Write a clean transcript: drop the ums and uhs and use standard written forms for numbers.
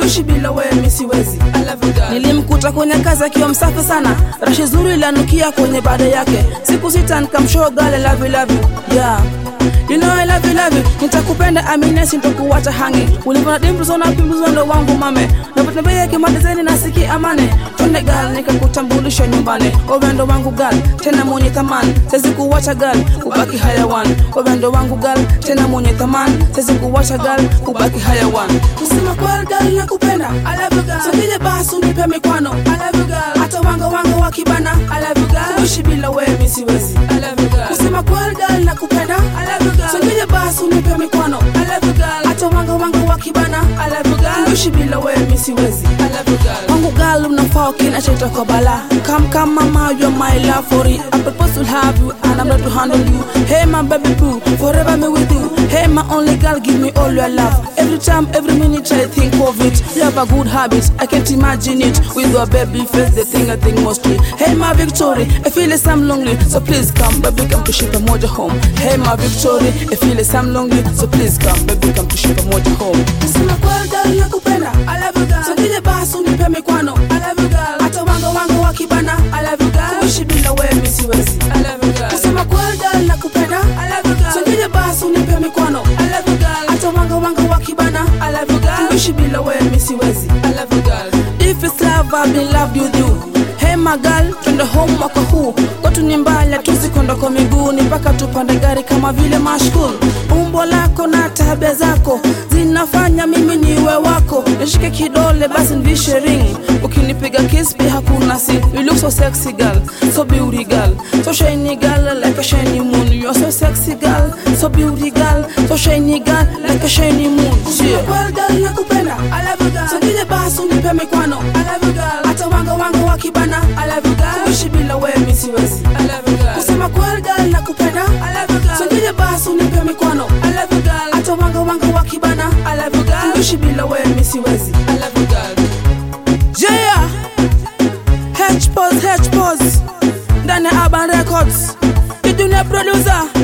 kuishi bila wewe mimi siwezi. I love you girl. Nilimkuta kwenye kazi akiwa msafi sana, rashi zuri lanukia kwenye baada yake. Siku sita nikamshow girl I love you, yeah. You know I love you, nitakupenda amine sintokuacha hangi. Ulivona dimples ona pimples ndo wangu mame. Napotembea kimadezeni nasiki amane. Twende girl nikakutambulisha nyumbani. Ovendo wangu girl, tena mwenye thamani. Siwezi kuacha girl, kubaki hayawan. Ovendo wangu girl, tena mwenye thamani. Siwezi kuacha girl, kubaki hayawan. Kusema kwa girl nakupenda, I love you girl. Sokije basi unipe mikwano, I love you girl. Hata wanga wakibana, I love you girl. Kuishi bila wewe mimi siwezi, I love you girl. Kusema kwa girl nakupenda, I love you girl. Sokije basi unipe mikwano, I love you girl. Hata wanga wakibana, I love you girl. Kuishi bila wewe mimi siwezi, I love you girl. Wangu girl unafaa kinacheta kwa bala. Come mama, you're my love for it. I'm supposed to have you and I'm not to handle you. Hey my baby boo, forever me with you. Hey my only girl, give me all your love. Every time, every minute I think of it. You have a good habit, I can't imagine it. With your baby face, the thing I think mostly. Hey my Victoria, I feel like I'm lonely, so please come, baby come to ship a moja home. Hey my Victoria, I feel like I'm lonely, so please come, baby come to ship a moja home. Kusema kwa girl nakupenda, I love you girl. So kije basi unipe mikwano, I love you girl. Hata wanga wakibana, I love you girl. Kuishi bila wewe mimi siwezi, I love you girl. Kusema kwa girl nakupenda, I love you girl. So kije basi unipe mikwano, I love you girl. Hata wanga wakibana, I love you girl. Kuishi bila wewe mimi siwezi, I love you girl. If it's love, I've been loved with you. Hey my girl, twende home mwaka huu. Kwetu ni mbali tuzikonda kwa miguu, ni mpaka tupande gari kama vile mashkul. Umbo lako na tabia zako zinafanya mimi niwe wako. Nishike kidole basi nivishe ring. Ukinipiga kiss pia hakuna si. You look so sexy girl, so beauty girl, so shiny girl like a shiny moon. You're so sexy girl, so beauty girl, so shiny girl like a shiny moon. Yeah. Well girl nakupenda, I love you girl. So kije basi unipe mikwano, I love you girl. Hata wanga wakibana, I love you girl. Kuishi bila wewe mimi siwezi, I love you girl. Kusema kwa girl nakupenda, I love you girl. So kije basi unipe mikwano, I love you girl. Hata wanga wakibana, I love you girl. Kuishi bila wewe mimi siwezi, I love you girl. Yeah, H-Pose, ndani ya Urban Records. Kidunia producer.